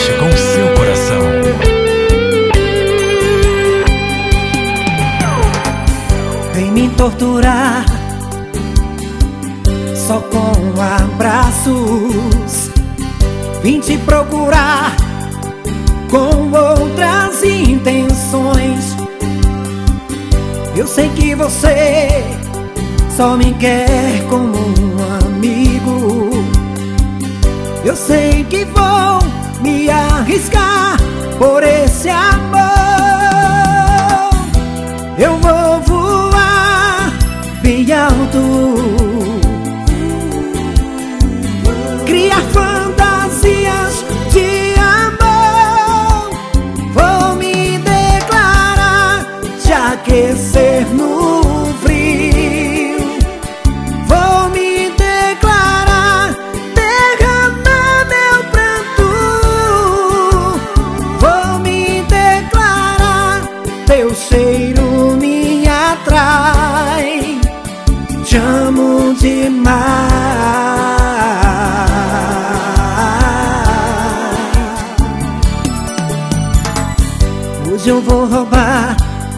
mexe com o seu coração. Vem me torturar só com abraços. Vim te procurar com outras intenções. Eu sei que você só me quer como um amigo. Eu sei que vou me arriscar por esse amor. Eu vou voar bem alto, criar fantasias de amor. Vou me declarar, te aquecer no frio. Vou me declarar, derramar meu pranto. Vou me declarar, teu cheiro me atrai. Te amo demais. Hoje eu vou roubar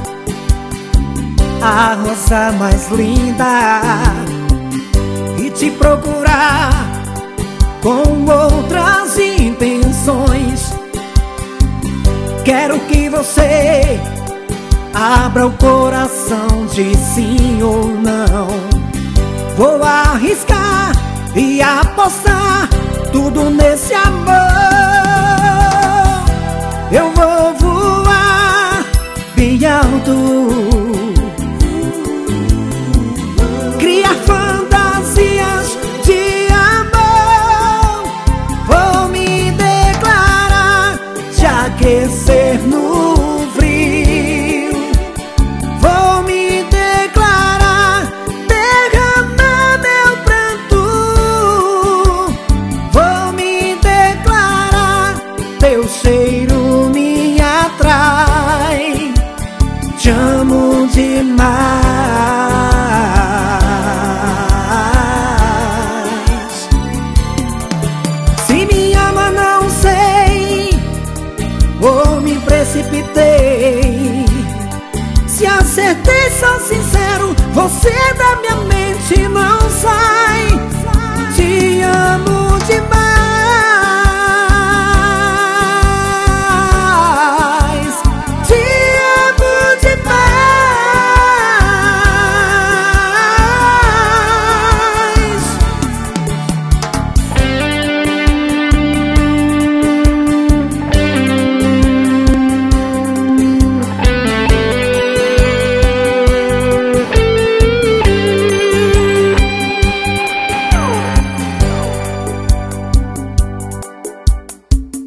a rosa mais linda e te procurar com outras intenções. Quero que você abra o coração de sim ou não. Vou arriscar e apostar tudo nesse amor. Eu vou voar bem alto, criar fantasias de amor. Vou me declarar, te aquecer no frio. Vou me declarar, derramar meu pranto. Vou me declarar, teu cheiro me atrai. Te amo demais. Se me ama não sei, ou me precipitei. Se acertei, sou sincero, você da minha mente não sai. Te amo demais.